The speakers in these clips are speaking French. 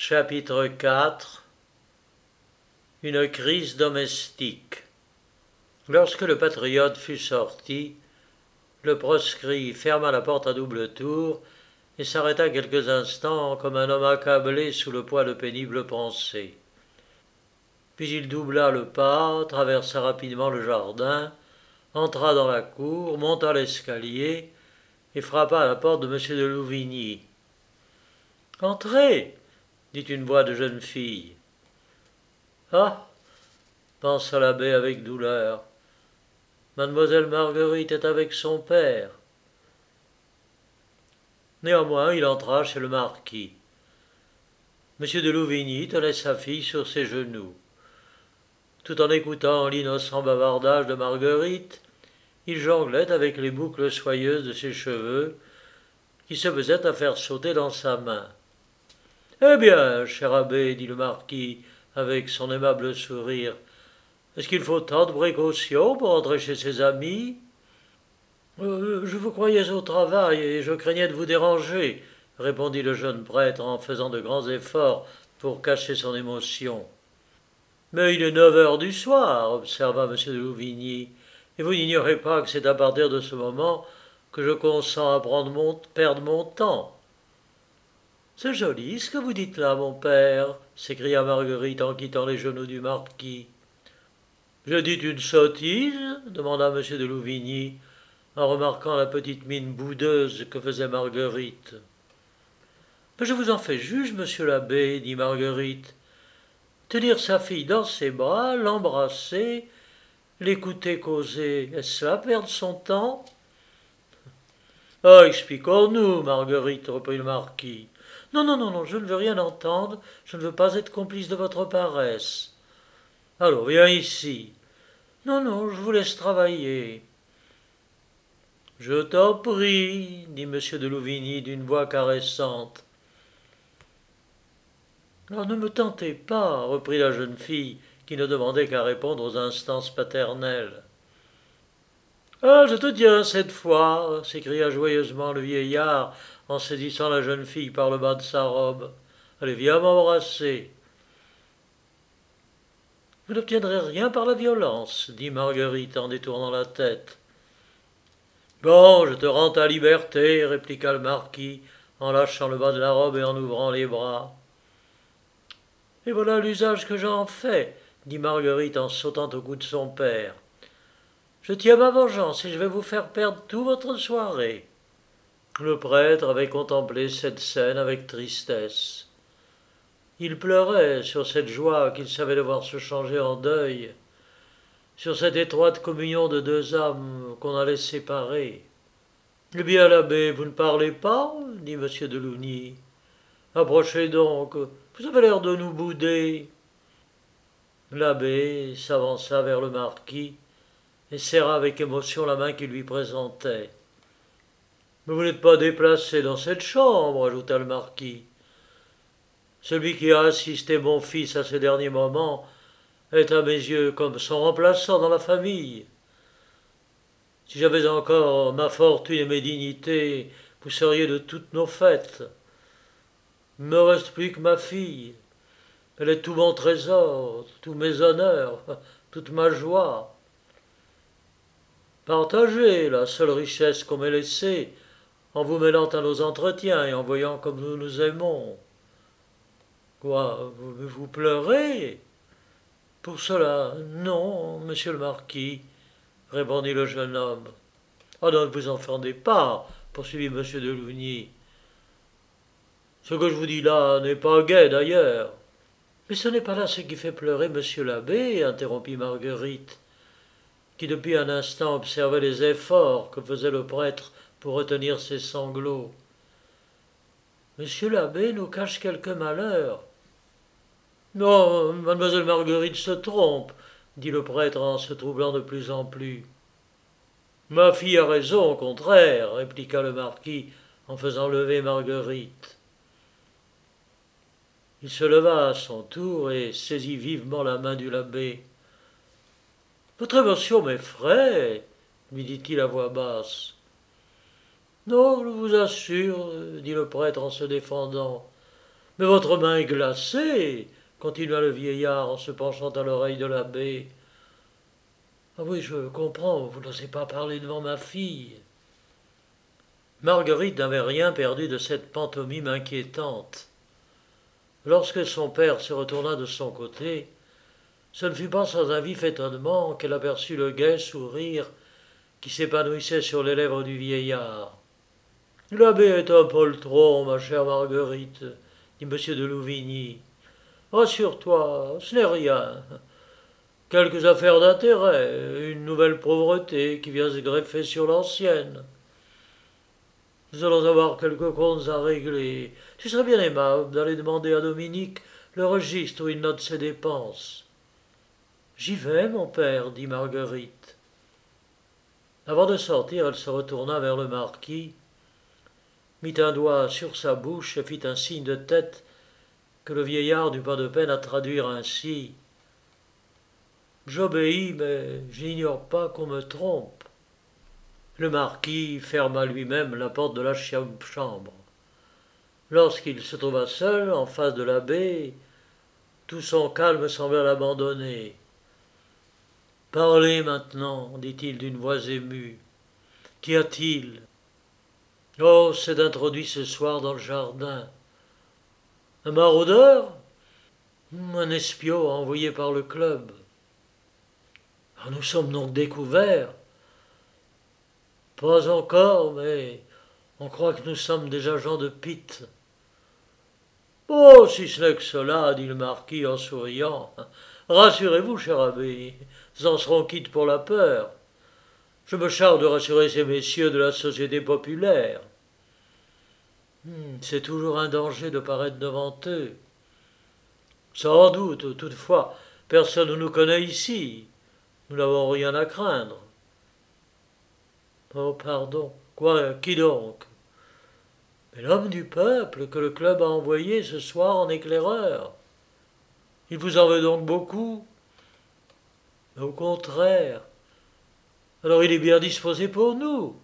Chapitre 4. Une crise domestique. Lorsque le patriote fut sorti, le proscrit ferma la porte à double tour et s'arrêta quelques instants comme un homme accablé sous le poids de pénibles pensées. Puis il doubla le pas, traversa rapidement le jardin, entra dans la cour, monta l'escalier et frappa à la porte de M. de Louvigny. « Entrez !» dit une voix de jeune fille. « Ah !» pensa l'abbé avec douleur. « Mademoiselle Marguerite est avec son père. » Néanmoins, il entra chez le marquis. M. de Louvigny tenait sa fille sur ses genoux. Tout en écoutant l'innocent bavardage de Marguerite, il jonglait avec les boucles soyeuses de ses cheveux, qui se faisaient à faire sauter dans sa main. « Eh bien, cher abbé, dit le marquis, avec son aimable sourire, est-ce qu'il faut tant de précautions pour entrer chez ses amis ? Je vous croyais au travail et je craignais de vous déranger, répondit le jeune prêtre en faisant de grands efforts pour cacher son émotion. Mais il est 9 heures du soir, observa M. de Louvigny, et vous n'ignorez pas que c'est à partir de ce moment que je consens à perdre mon temps. C'est joli ce que vous dites là, mon père, s'écria Marguerite en quittant les genoux du marquis. J'ai dit une sottise demanda M. de Louvigny, en remarquant la petite mine boudeuse que faisait Marguerite. Mais je vous en fais juge, monsieur l'abbé, dit Marguerite. Tenir sa fille dans ses bras, l'embrasser, l'écouter causer, est-ce là perdre son temps ? Ah, expliquons-nous, Marguerite, reprit le marquis. Non, je ne veux rien entendre, je ne veux pas être complice de votre paresse. Alors, viens ici. Non, je vous laisse travailler. Je t'en prie, dit M. de Louvigny d'une voix caressante. Alors ne me tentez pas, reprit la jeune fille, qui ne demandait qu'à répondre aux instances paternelles. Ah, je te tiens cette fois, s'écria joyeusement le vieillard en saisissant la jeune fille par le bas de sa robe. Allez, viens m'embrasser. Vous n'obtiendrez rien par la violence, dit Marguerite en détournant la tête. Bon, je te rends ta liberté, répliqua le marquis, en lâchant le bas de la robe et en ouvrant les bras. Et voilà l'usage que j'en fais, dit Marguerite en sautant au cou de son père. Je tiens ma vengeance et je vais vous faire perdre toute votre soirée. Le prêtre avait contemplé cette scène avec tristesse. Il pleurait sur cette joie qu'il savait devoir se changer en deuil, sur cette étroite communion de deux âmes qu'on allait séparer. « Eh bien, l'abbé, vous ne parlez pas ?» dit M. de Louvigny. « Approchez donc, vous avez l'air de nous bouder. » L'abbé s'avança vers le marquis et serra avec émotion la main qu'il lui présentait. « Mais vous n'êtes pas déplacé dans cette chambre, ajouta le marquis. Celui qui a assisté mon fils à ses derniers moments est à mes yeux comme son remplaçant dans la famille. Si j'avais encore ma fortune et mes dignités, vous seriez de toutes nos fêtes. Il ne me reste plus que ma fille. Elle est tout mon trésor, tous mes honneurs, toute ma joie. Partagez la seule richesse qu'on m'ait laissée en vous mêlant à nos entretiens et en voyant comme nous nous aimons. Quoi, vous pleurez ? Pour cela, non, monsieur le marquis, répondit le jeune homme. Ah, ne vous offendez pas, poursuivit M. de Louvigny. Ce que je vous dis là n'est pas gai d'ailleurs. Mais ce n'est pas là ce qui fait pleurer monsieur l'abbé, interrompit Marguerite, qui depuis un instant observait les efforts que faisait le prêtre pour retenir ses sanglots. Monsieur l'abbé nous cache quelque malheur. Non, mademoiselle Marguerite se trompe, dit le prêtre en se troublant de plus en plus. Ma fille a raison, au contraire, répliqua le marquis en faisant lever Marguerite. Il se leva à son tour et saisit vivement la main de l'abbé. « Votre émotion m'effraie, lui dit-il à voix basse. « Non, je vous assure, dit le prêtre en se défendant. Mais votre main est glacée, continua le vieillard en se penchant à l'oreille de l'abbé. Ah oui, je comprends, vous n'osez pas parler devant ma fille. Marguerite n'avait rien perdu de cette pantomime inquiétante. Lorsque son père se retourna de son côté, ce ne fut pas sans un vif étonnement qu'elle aperçut le gai sourire qui s'épanouissait sur les lèvres du vieillard. L'abbé est un poltron, ma chère Marguerite, dit M. de Louvigny. Rassure-toi, ce n'est rien. Quelques affaires d'intérêt, une nouvelle pauvreté qui vient se greffer sur l'ancienne. Nous allons avoir quelques comptes à régler. Tu serais bien aimable d'aller demander à Dominique le registre où il note ses dépenses. J'y vais, mon père, dit Marguerite. Avant de sortir, elle se retourna vers le marquis, mit un doigt sur sa bouche et fit un signe de tête que le vieillard n'eut pas de peine à traduire ainsi. J'obéis, mais j'ignore pas qu'on me trompe. Le marquis ferma lui-même la porte de la chambre. Lorsqu'il se trouva seul, en face de l'abbé, tout son calme sembla l'abandonner. Parlez maintenant, dit-il d'une voix émue. Qu'y a-t-il? Oh, c'est introduit ce soir dans le jardin. Un maraudeur? Un espion envoyé par le club. Ah, nous sommes donc découverts. Pas encore, mais on croit que nous sommes des agents de Pitt. Oh, si ce n'est que cela, dit le marquis en souriant. Rassurez-vous, cher abbé, nous en serons quittes pour la peur. Je me charge de rassurer ces messieurs de la société populaire. C'est toujours un danger de paraître devant eux. Sans doute, toutefois, personne ne nous connaît ici. Nous n'avons rien à craindre. Oh, pardon. Quoi, qui donc? Mais l'homme du peuple que le club a envoyé ce soir en éclaireur. Il vous en veut donc beaucoup? Mais au contraire. Alors il est bien disposé pour nous.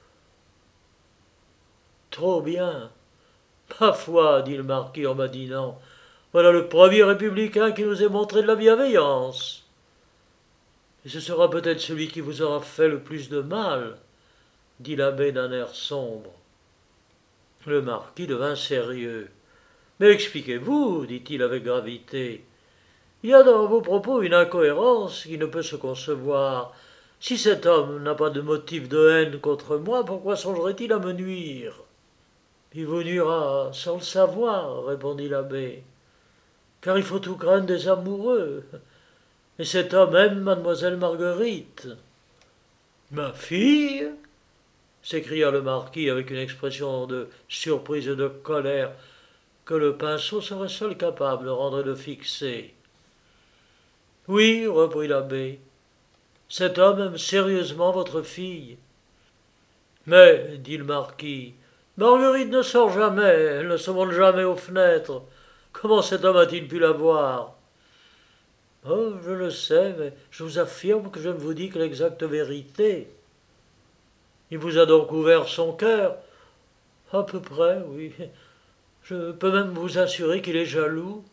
Trop bien. Ma foi, dit le marquis en badinant, voilà le premier républicain qui nous ait montré de la bienveillance. Et ce sera peut-être celui qui vous aura fait le plus de mal, dit l'abbé d'un air sombre. Le marquis devint sérieux. Mais expliquez-vous, dit-il avec gravité. Il y a dans vos propos une incohérence qui ne peut se concevoir. Si cet homme n'a pas de motif de haine contre moi, pourquoi songerait-il à me nuire? Il vous nuira sans le savoir, répondit l'abbé, car il faut tout craindre des amoureux. Et cet homme aime mademoiselle Marguerite. Ma fille? S'écria le marquis avec une expression de surprise et de colère que le pinceau serait seul capable de rendre et de fixer. Oui, reprit l'abbé, cet homme aime sérieusement votre fille. Mais, dit le marquis, Marguerite ne sort jamais, elle ne se montre jamais aux fenêtres. Comment cet homme a-t-il pu la voir? Oh, je le sais, mais je vous affirme que je ne vous dis que l'exacte vérité. Il vous a donc ouvert son cœur? À peu près, oui. Je peux même vous assurer qu'il est jaloux.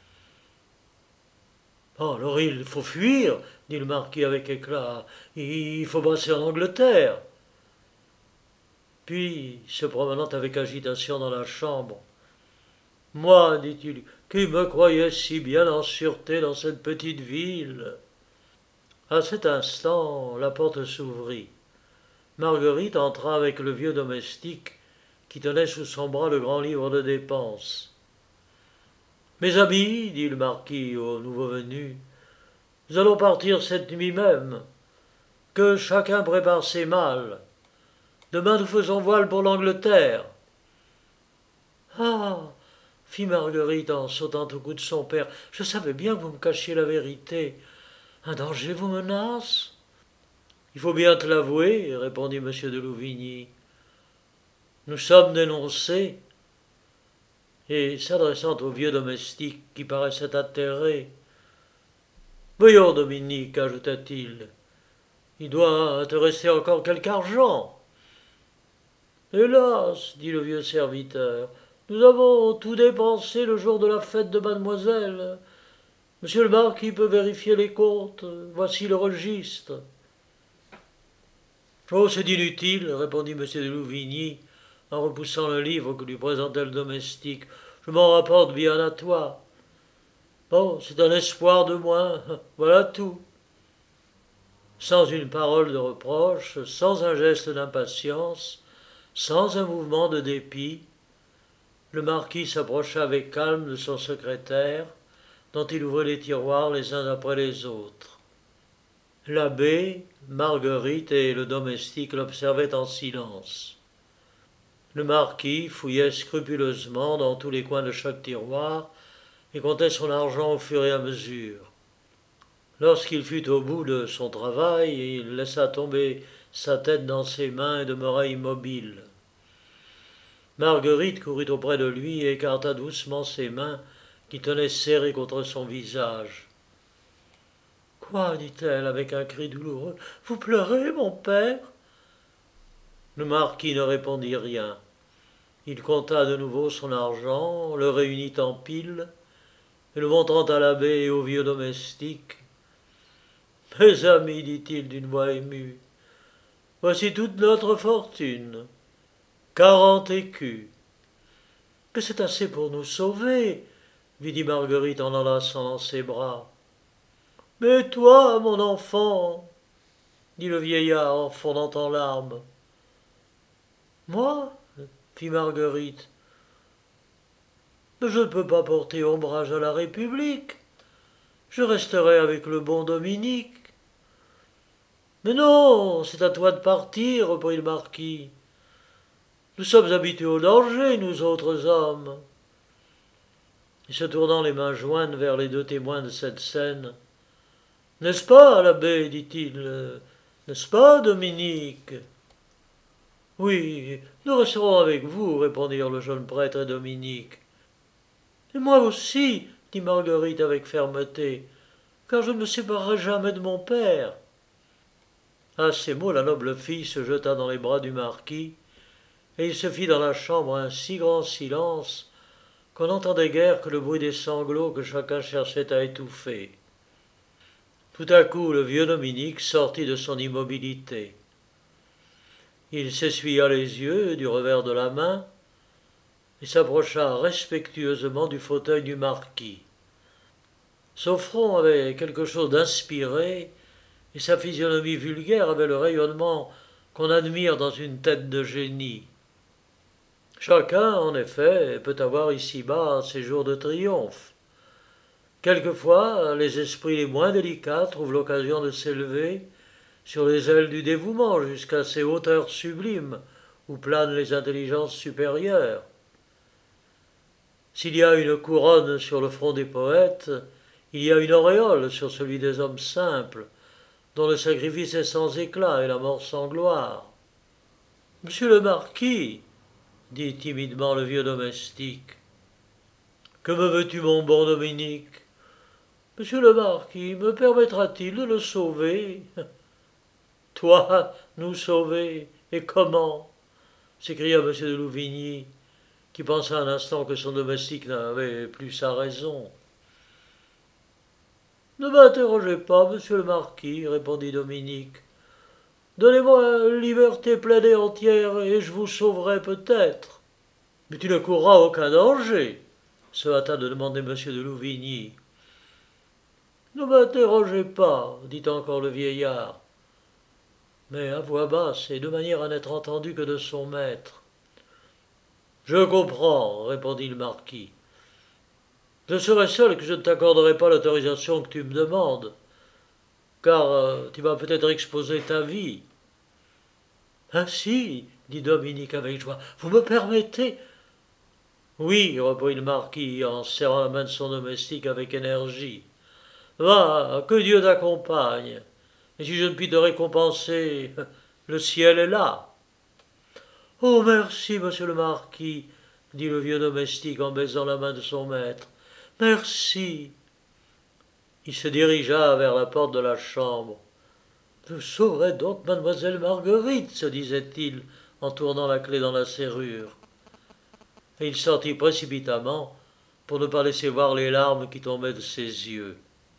Oh, alors il faut fuir, dit le marquis avec éclat. Il faut passer en Angleterre. Puis, se promenant avec agitation dans la chambre, moi, dit-il, qui me croyais si bien en sûreté dans cette petite ville. À cet instant, la porte s'ouvrit. Marguerite entra avec le vieux domestique qui tenait sous son bras le grand livre de dépenses. Mes amis, dit le marquis au nouveau venu, nous allons partir cette nuit même. Que chacun prépare ses malles. Demain nous faisons voile pour l'Angleterre. Ah, fit Marguerite en sautant au cou de son père, je savais bien que vous me cachiez la vérité. Un danger vous menace? Il faut bien te l'avouer, répondit M. de Louvigny. Nous sommes dénoncés. Et s'adressant au vieux domestique qui paraissait atterré, voyons, Dominique, ajouta-t-il, il doit te rester encore quelque argent. Hélas, dit le vieux serviteur, Nous avons tout dépensé le jour de la fête de mademoiselle. Monsieur le marquis peut vérifier les comptes. Voici le registre. Oh, c'est inutile, répondit M. de Louvigny, en repoussant le livre que lui présentait le domestique. Je m'en rapporte bien à toi. Bon, c'est un espoir de moins. Voilà tout. Sans une parole de reproche, sans un geste d'impatience, sans un mouvement de dépit, le marquis s'approcha avec calme de son secrétaire, dont il ouvrait les tiroirs les uns après les autres. L'abbé, Marguerite et le domestique l'observaient en silence. Le marquis fouillait scrupuleusement dans tous les coins de chaque tiroir et comptait son argent au fur et à mesure. Lorsqu'il fut au bout de son travail, il laissa tomber sa tête dans ses mains et demeura immobile. Marguerite courut auprès de lui et écarta doucement ses mains qui tenaient serrées contre son visage. « Quoi » dit-elle avec un cri douloureux. « Vous pleurez, mon père ?» Le marquis ne répondit rien. Il compta de nouveau son argent, le réunit en pile, et le montrant à l'abbé et au vieux domestique. « Mes amis, dit-il d'une voix émue, voici toute notre fortune. 40 écus. Mais c'est assez pour nous sauver, lui dit Marguerite en l'enlaçant dans ses bras. Mais toi, mon enfant, dit le vieillard en fondant en larmes. Moi, fit Marguerite, mais je ne peux pas porter ombrage à la République. Je resterai avec le bon Dominique. Mais non, c'est à toi de partir, reprit le marquis. Nous sommes habitués au danger, nous autres hommes. Et se tournant les mains jointes vers les deux témoins de cette scène. N'est-ce pas, l'abbé, dit-il, n'est-ce pas, Dominique? Oui, nous resterons avec vous, répondirent le jeune prêtre et Dominique. Et moi aussi, dit Marguerite avec fermeté, car je ne me séparerai jamais de mon père. À ces mots, la noble fille se jeta dans les bras du marquis, et il se fit dans la chambre un si grand silence qu'on n'entendait guère que le bruit des sanglots que chacun cherchait à étouffer. Tout à coup, le vieux Dominique sortit de son immobilité. Il s'essuya les yeux du revers de la main et s'approcha respectueusement du fauteuil du marquis. Son front avait quelque chose d'inspiré et sa physionomie vulgaire avait le rayonnement qu'on admire dans une tête de génie. Chacun, en effet, peut avoir ici-bas ses jours de triomphe. Quelquefois, les esprits les moins délicats trouvent l'occasion de s'élever sur les ailes du dévouement jusqu'à ces hauteurs sublimes où planent les intelligences supérieures. S'il y a une couronne sur le front des poètes, il y a une auréole sur celui des hommes simples, dont le sacrifice est sans éclat et la mort sans gloire. « Monsieur le marquis, dit timidement le vieux domestique, que me veux-tu, mon bon Dominique? Monsieur le marquis, me permettra-t-il de le sauver? Toi, nous sauver, et comment? S'écria M. de Louvigny, qui pensa un instant que son domestique n'avait plus sa raison. Ne m'interrogez pas, monsieur le marquis, répondit Dominique. Donnez-moi une liberté pleine et entière, et je vous sauverai peut-être. Mais tu ne courras aucun danger, se hâta de demander M. de Louvigny. Ne m'interrogez pas, dit encore le vieillard, mais à voix basse et de manière à n'être entendu que de son maître. Je comprends, répondit le marquis. Je serai seul que je ne t'accorderai pas l'autorisation que tu me demandes, car tu vas peut-être exposer ta vie. Ainsi, dit Dominique avec joie, vous me permettez? Oui, reprit le marquis en serrant la main de son domestique avec énergie. Va, que Dieu t'accompagne. Et si je ne puis te récompenser, le ciel est là. Oh, merci, monsieur le marquis, dit le vieux domestique en baisant la main de son maître. Merci. Il se dirigea vers la porte de la chambre. Je sauverai donc mademoiselle Marguerite, se disait-il en tournant la clef dans la serrure. et il sortit précipitamment pour ne pas laisser voir les larmes qui tombaient de ses yeux.